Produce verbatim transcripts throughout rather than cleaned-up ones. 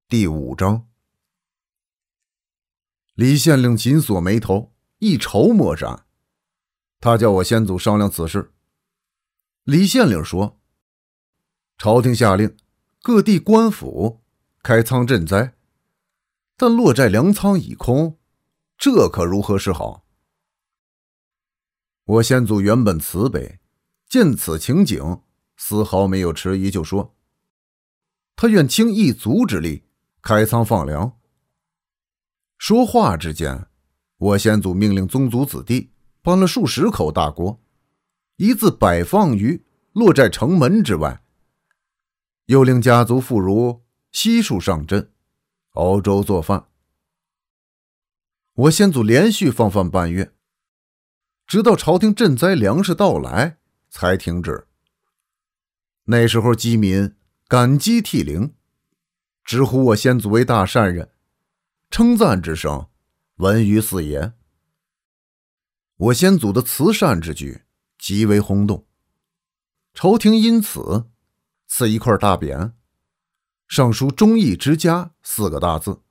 第五章。李县令紧锁眉头，一筹莫展。他叫我先祖商量此事。李县令说，朝廷下令各地官府开仓赈灾，但落寨粮仓已空，这可如何是好？我先祖原本慈悲，见此情景丝毫没有迟疑，就说他愿倾一族之力开仓放粮。说话之间，我先祖命令宗族子弟搬了数十口大锅，一字摆放于落寨城门之外，又令家族妇孺悉数上阵熬粥做饭。我先祖连续放饭半月，直到朝廷赈灾粮食到来才停止。那时候饥民感激涕零，直呼我先祖为大善人，称赞之声闻于四野。我先祖的慈善之举极为轰动，朝廷因此赐一块大匾，上书忠义之家四个大字。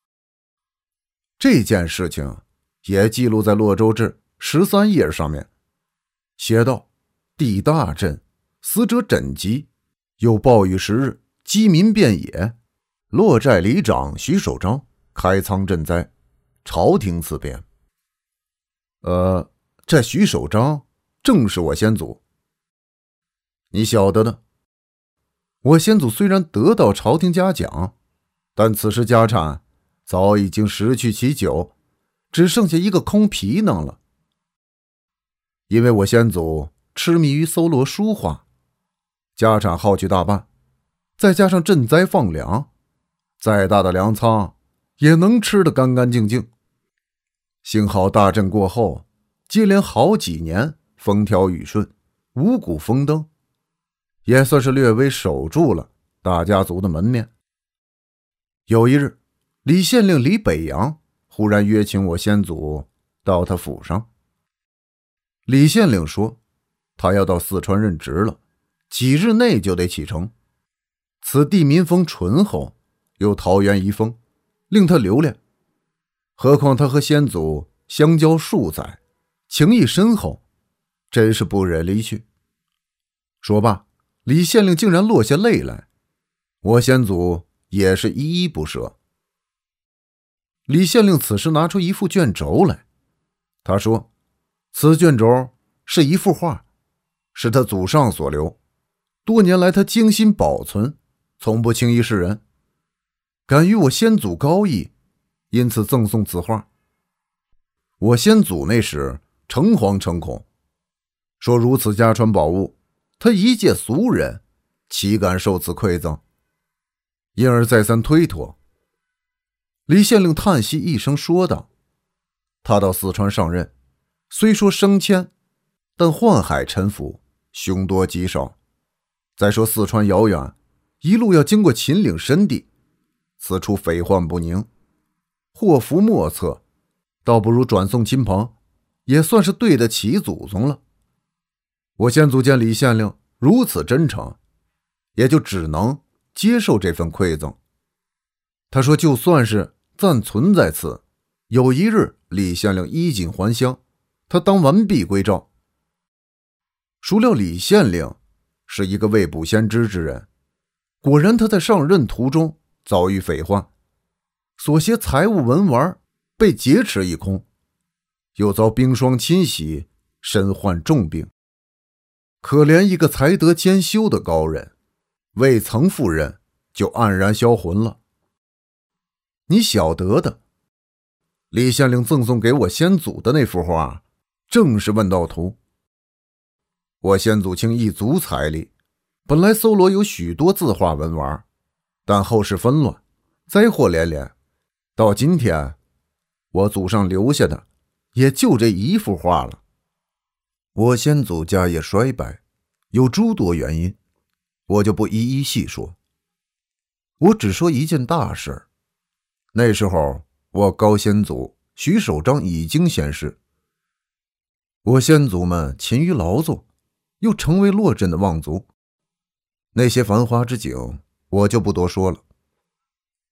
这件事情也记录在洛州志十三页上面，写道：地大震，死者枕藉，有暴雨十日，饥民遍野，落寨里长徐守章开仓赈灾，朝廷赐匾。呃，这徐守章正是我先祖。你晓得的，我先祖虽然得到朝廷嘉奖，但此时家产早已经失去其九，只剩下一个空皮囊了。因为我先祖痴迷于搜罗书画，家产耗去大半，再加上赈灾放粮，再大的粮仓也能吃得干干净净。幸好大震过后，接连好几年风调雨顺，五谷丰登，也算是略微守住了大家族的门面。有一日，李县令李北洋忽然约请我先祖到他府上。李县令说，他要到四川任职了，几日内就得启程。此地民风淳厚，又桃源遗风，令他留恋。何况他和先祖相交数载，情谊深厚，真是不忍离去。说罢，李县令竟然落下泪来，我先祖也是依依不舍。李县令此时拿出一副卷轴来，他说，此卷轴是一幅画，是他祖上所留，多年来他精心保存，从不轻易示人，感于我先祖高义，因此赠送此画。我先祖那时诚惶诚恐，说如此家传宝物，他一介俗人岂敢受此馈赠，因而再三推脱。李县令叹息一声说道，他到四川上任，虽说升迁，但宦海沉浮，凶多吉少。再说四川遥远，一路要经过秦岭深地，此处匪患不宁，祸福莫测，倒不如转送亲朋，也算是对得起祖宗了。我先祖见李县令如此真诚，也就只能接受这份馈赠。他说就算是暂存在此，有一日李县令衣锦还乡，他当完璧归赵。孰料李县令是一个未卜先知之人，果然他在上任途中遭遇匪患，所携财物文玩被劫持一空，又遭冰霜侵袭，身患重病。可怜一个才德兼修的高人，未曾赴任就黯然销魂了。你晓得的，李县令赠送给我先祖的那幅画正是问道图。我先祖倾一族财力，本来搜罗有许多字画文玩，但后世纷乱，灾祸连连，到今天我祖上留下的也就这一幅画了。我先祖家业衰败，有诸多原因，我就不一一细说。我只说一件大事，那时候我高先祖徐守章已经仙逝，我先祖们勤于劳作，又成为洛镇的望族，那些繁华之景我就不多说了。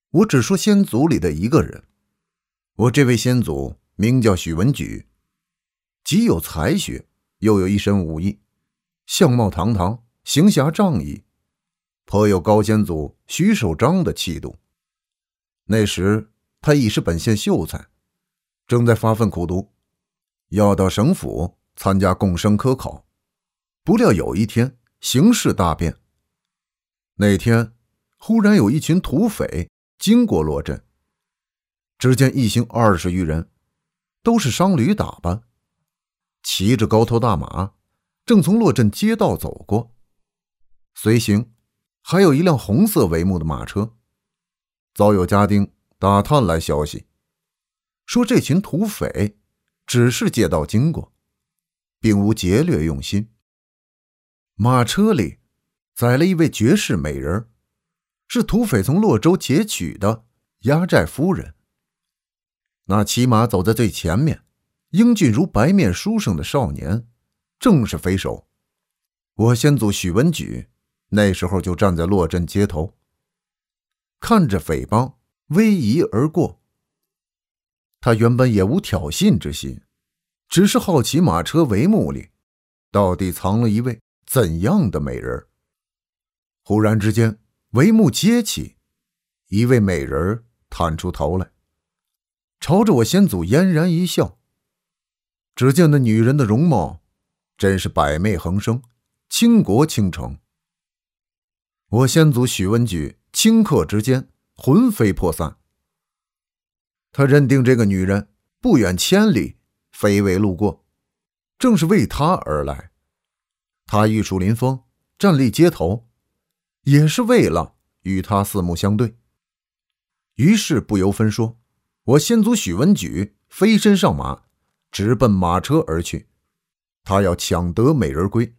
我只说先祖里的一个人。我这位先祖名叫许文举，极有才学，又有一身武艺，相貌堂堂，行侠仗义，颇有高先祖徐守章的气度。那时他已是本县秀才，正在发奋苦读，要到省府参加贡生科考。不料有一天形势大变，那天忽然有一群土匪经过洛镇，只见一行二十余人，都是商旅打扮，骑着高头大马，正从洛镇街道走过。随行还有一辆红色帷幕的马车。早有家丁打探来消息，说这群土匪只是借道经过，并无劫掠用心。马车里载了一位绝世美人，是土匪从洛州劫取的压寨夫人。那骑马走在最前面，英俊如白面书生的少年，正是匪首。我先祖许文举那时候就站在洛镇街头，看着匪帮逶迤而过。他原本也无挑衅之心，只是好奇马车帷幕里到底藏了一位怎样的美人。忽然之间，帷幕揭起，一位美人探出头来，朝着我先祖嫣然一笑。只见那女人的容貌真是百媚横生，倾国倾城。我先祖许文举顷刻之间魂飞魄散。他认定这个女人不远千里，非为路过，正是为他而来。他玉树临风，站立街头，也是为了与他四目相对。于是不由分说，我先祖许文举飞身上马，直奔马车而去。他要抢得美人归。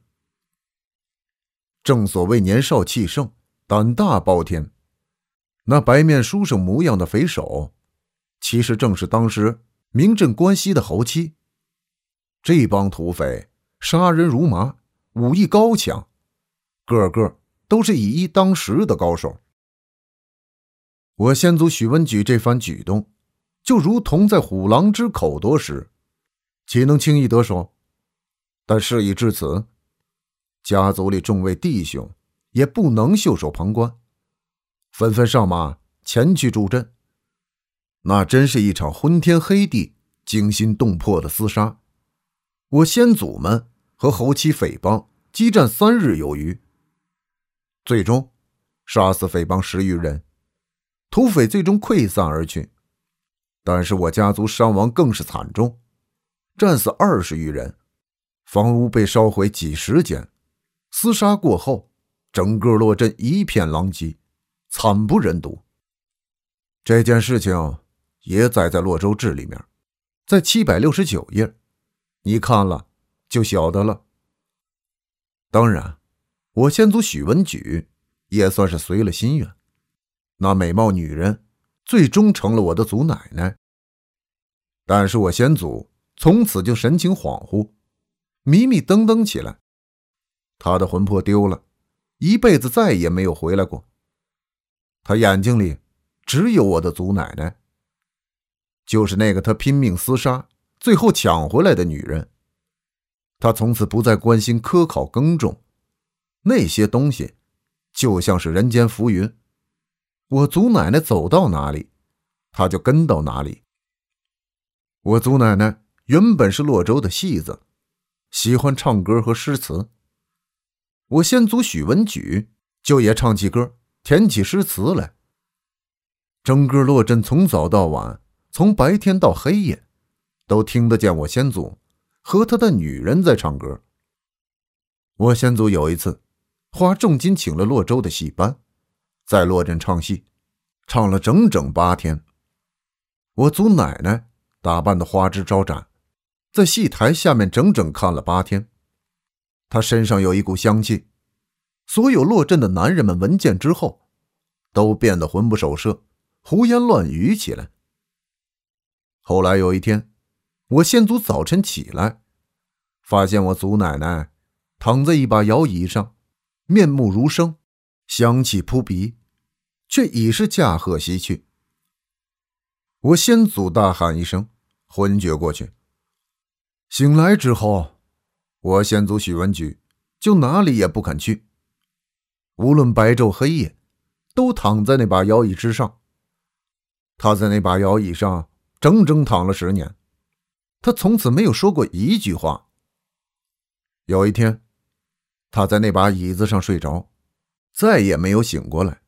正所谓年少气盛，胆大包天。那白面书生模样的匪首，其实正是当时名震关西的侯七。这帮土匪杀人如麻，武艺高强，个个都是以一当十的高手。我先祖许文举这番举动，就如同在虎狼之口夺食，岂能轻易得手？但事已至此，家族里众位弟兄也不能袖手旁观，纷纷上马前去助阵。那真是一场昏天黑地、惊心动魄的厮杀。我先祖们和侯七匪帮激战三日有余，最终杀死匪帮十余人，土匪最终溃散而去。但是我家族伤亡更是惨重，战死二十余人，房屋被烧毁几十间。厮杀过后，整个洛镇一片狼藉，惨不忍睹。这件事情也载在《洛州志》里面，在七百六十九页，你看了就晓得了。当然，我先祖许文举也算是随了心愿，那美貌女人最终成了我的祖奶奶。但是我先祖从此就神情恍惚，迷迷瞪瞪起来。他的魂魄丢了，一辈子再也没有回来过。他眼睛里只有我的祖奶奶，就是那个他拼命厮杀，最后抢回来的女人。他从此不再关心科考耕种，那些东西就像是人间浮云，我祖奶奶走到哪里，他就跟到哪里。我祖奶奶原本是洛州的戏子，喜欢唱歌和诗词。我先祖许文举就也唱起歌，填起诗词来。整个洛镇从早到晚，从白天到黑夜，都听得见我先祖和他的女人在唱歌。我先祖有一次花重金请了洛州的戏班，在洛镇唱戏，唱了整整八天。我祖奶奶打扮的花枝招展，在戏台下面整整看了八天。她身上有一股香气，所有洛镇的男人们闻见之后，都变得魂不守舍，胡言乱语起来。后来有一天，我先祖早晨起来，发现我祖奶奶躺在一把摇椅上，面目如生，香气扑鼻， 却已是驾鹤西去。我先祖大喊一声，昏厥过去。醒来之后，我先祖许文举就哪里也不肯去，无论白昼黑夜，都躺在那把摇椅之上。他在那把摇椅上整整躺了十年，他从此没有说过一句话。有一天，他在那把椅子上睡着，再也没有醒过来。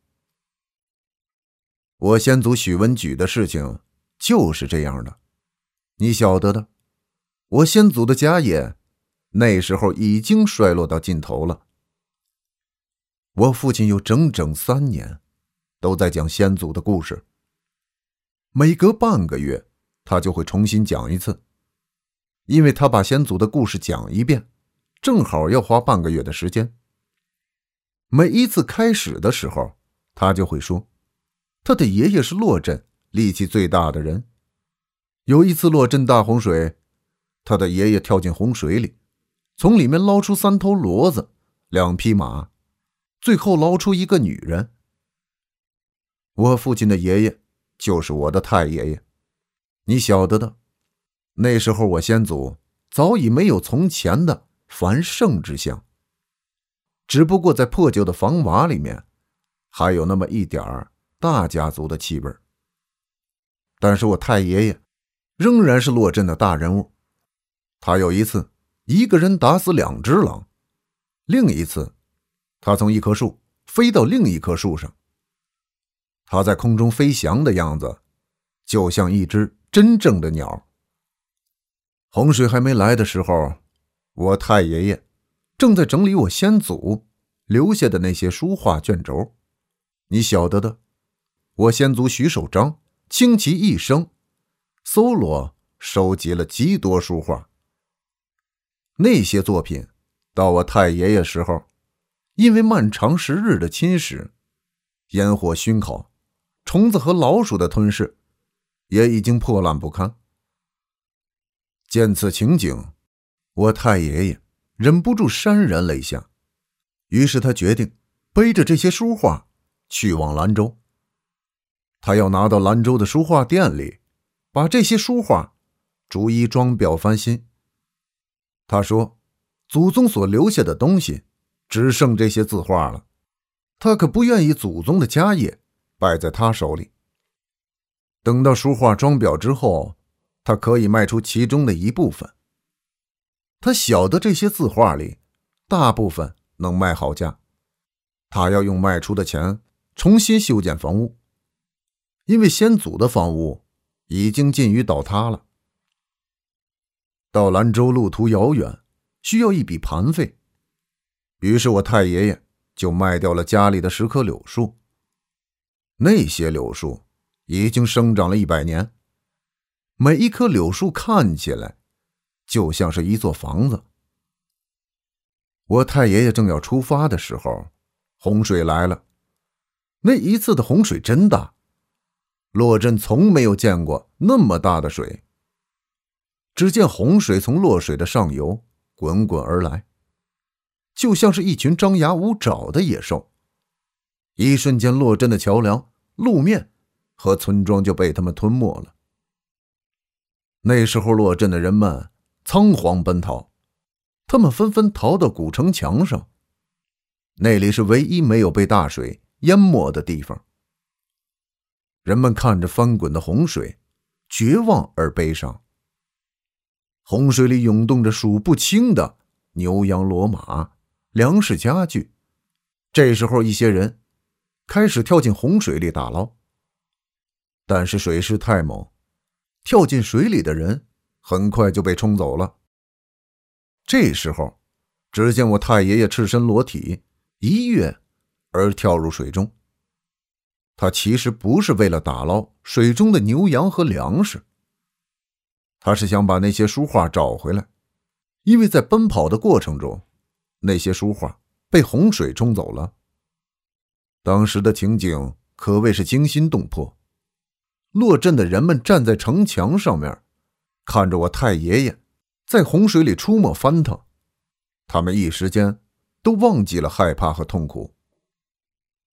我先祖许文举的事情就是这样的，你晓得的，我先祖的家业那时候已经衰落到尽头了。我父亲有整整三年都在讲先祖的故事，每隔半个月他就会重新讲一次，因为他把先祖的故事讲一遍，正好要花半个月的时间。每一次开始的时候，他就会说，他的爷爷是洛镇力气最大的人。有一次洛镇大洪水，他的爷爷跳进洪水里，从里面捞出三头骡子，两匹马，最后捞出一个女人。我父亲的爷爷就是我的太爷爷，你晓得的，那时候我先祖早已没有从前的繁盛之相，只不过在破旧的房瓦里面还有那么一点儿大家族的气味。但是我太爷爷仍然是洛镇的大人物，他有一次一个人打死两只狼，另一次他从一棵树飞到另一棵树上，他在空中飞翔的样子就像一只真正的鸟。洪水还没来的时候，我太爷爷正在整理我先祖留下的那些书画卷轴。你晓得的，我先祖许守章倾其一生搜罗收集了极多书画。那些作品到我太爷爷时候，因为漫长时日的侵蚀，烟火熏烤，虫子和老鼠的吞噬，也已经破烂不堪。见此情景，我太爷爷忍不住潸然泪下，于是他决定背着这些书画去往兰州。他要拿到兰州的书画店里，把这些书画逐一装裱翻新。他说，祖宗所留下的东西只剩这些字画了，他可不愿意祖宗的家业败在他手里。等到书画装裱之后，他可以卖出其中的一部分。他晓得这些字画里大部分能卖好价，他要用卖出的钱重新修建房屋，因为先祖的房屋已经近于倒塌了。到兰州路途遥远，需要一笔盘费，于是我太爷爷就卖掉了家里的十棵柳树。那些柳树已经生长了一百年，每一棵柳树看起来就像是一座房子。我太爷爷正要出发的时候，洪水来了。那一次的洪水真大，洛镇从没有见过那么大的水。只见洪水从洛水的上游滚滚而来，就像是一群张牙舞爪的野兽。一瞬间，洛镇的桥梁、路面和村庄就被他们吞没了。那时候洛镇的人们仓皇奔逃，他们纷纷逃到古城墙上，那里是唯一没有被大水淹没的地方。人们看着翻滚的洪水，绝望而悲伤。洪水里涌动着数不清的牛羊骡马、粮食家具。这时候一些人开始跳进洪水里打捞，但是水势太猛，跳进水里的人很快就被冲走了。这时候只见我太爷爷赤身裸体，一跃而跳入水中。他其实不是为了打捞水中的牛羊和粮食，他是想把那些书画找回来，因为在奔跑的过程中，那些书画被洪水冲走了。当时的情景可谓是惊心动魄。洛镇的人们站在城墙上面，看着我太爷爷在洪水里出没翻腾，他们一时间都忘记了害怕和痛苦。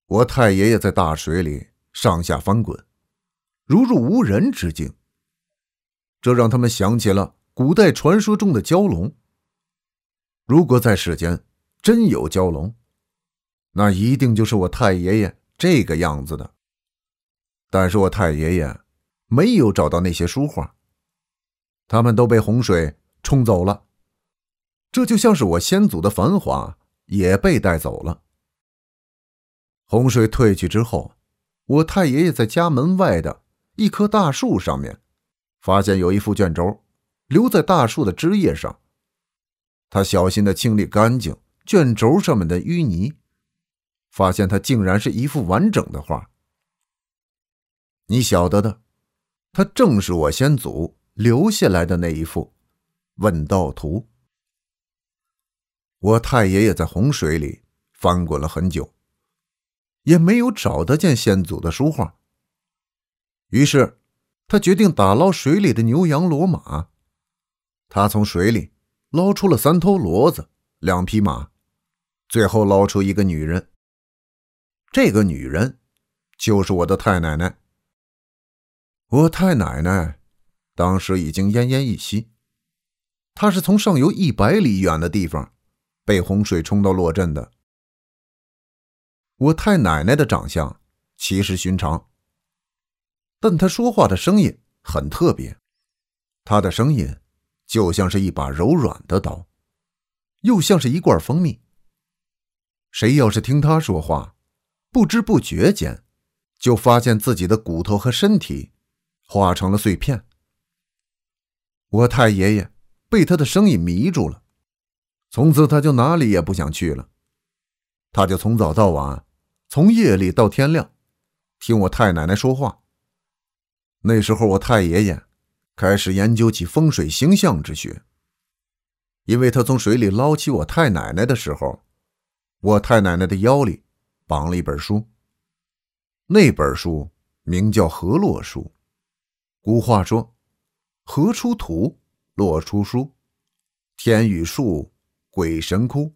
我太爷爷在大水里上下翻滚，如入无人之境。这让他们想起了古代传说中的蛟龙。如果在世间真有蛟龙，那一定就是我太爷爷这个样子的。但是我太爷爷没有找到那些书画，他们都被洪水冲走了。这就像是我先祖的繁华也被带走了。洪水退去之后，我太爷爷在家门外的一棵大树上面发现有一副卷轴留在大树的枝叶上。他小心地清理干净卷轴上面的淤泥，发现它竟然是一幅完整的画。你晓得的，它正是我先祖留下来的那一幅问道图。我太爷爷在洪水里翻滚了很久，也没有找得见先祖的书画。于是他决定打捞水里的牛羊骡马。他从水里捞出了三头骡子，两匹马，最后捞出一个女人。这个女人就是我的太奶奶。我太奶奶当时已经奄奄一息，她是从上游一百里远的地方被洪水冲到洛镇的。我太奶奶的长相其实寻常，但她说话的声音很特别，她的声音就像是一把柔软的刀，又像是一罐蜂蜜。谁要是听她说话，不知不觉间就发现自己的骨头和身体化成了碎片。我太爷爷被她的声音迷住了，从此他就哪里也不想去了。他就从早到晚，从夜里到天亮，听我太奶奶说话。那时候我太爷爷开始研究起风水星象之学，因为他从水里捞起我太奶奶的时候，我太奶奶的腰里绑了一本书。那本书名叫《河洛书》。古话说，河出土，洛出书，天雨树，鬼神哭。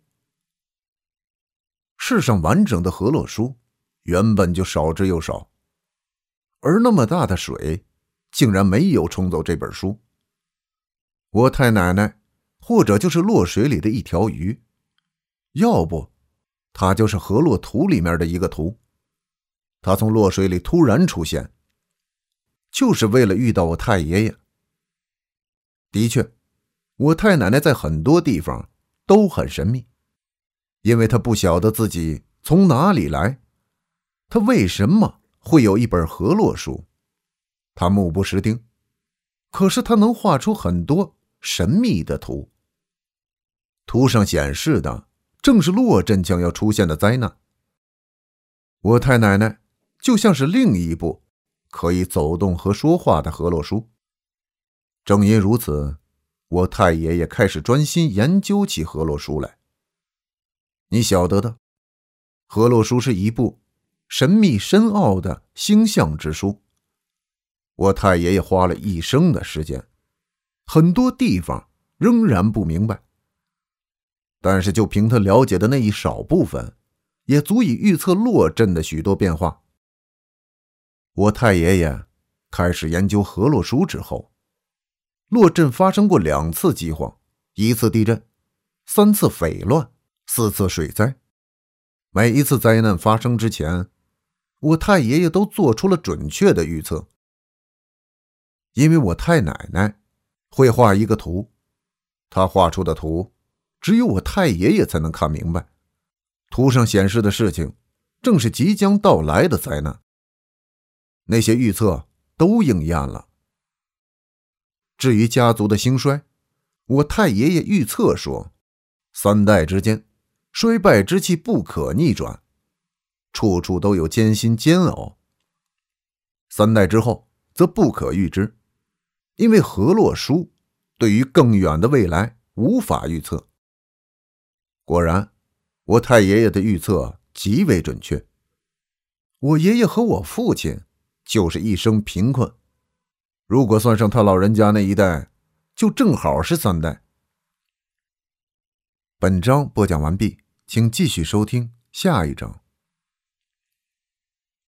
世上完整的河洛书原本就少之又少，而那么大的水竟然没有冲走这本书。我太奶奶或者就是洛水里的一条鱼，要不她就是河洛图里面的一个图。她从洛水里突然出现，就是为了遇到我太爷爷。的确，我太奶奶在很多地方都很神秘，因为她不晓得自己从哪里来，她为什么会有一本河洛书，她目不识丁，可是她能画出很多神秘的图。图上显示的正是洛镇将要出现的灾难。我太奶奶就像是另一部可以走动和说话的河洛书。正因如此，我太爷爷开始专心研究起河洛书来。你晓得的，河洛书是一部神秘深奥的星象之书。我太爷爷花了一生的时间，很多地方仍然不明白，但是就凭他了解的那一少部分，也足以预测洛镇的许多变化。我太爷爷开始研究河洛书之后，洛镇发生过两次饥荒，一次地震，三次匪乱，四次水灾。每一次灾难发生之前，我太爷爷都做出了准确的预测。因为我太奶奶会画一个图，她画出的图只有我太爷爷才能看明白，图上显示的事情正是即将到来的灾难。那些预测都应验了。至于家族的兴衰，我太爷爷预测说，三代之间衰败之气不可逆转，处处都有艰辛煎熬。三代之后则不可预知，因为河洛书对于更远的未来无法预测。果然，我太爷爷的预测极为准确。我爷爷和我父亲就是一生贫困，如果算上他老人家那一代，就正好是三代。本章播讲完毕，请继续收听下一章。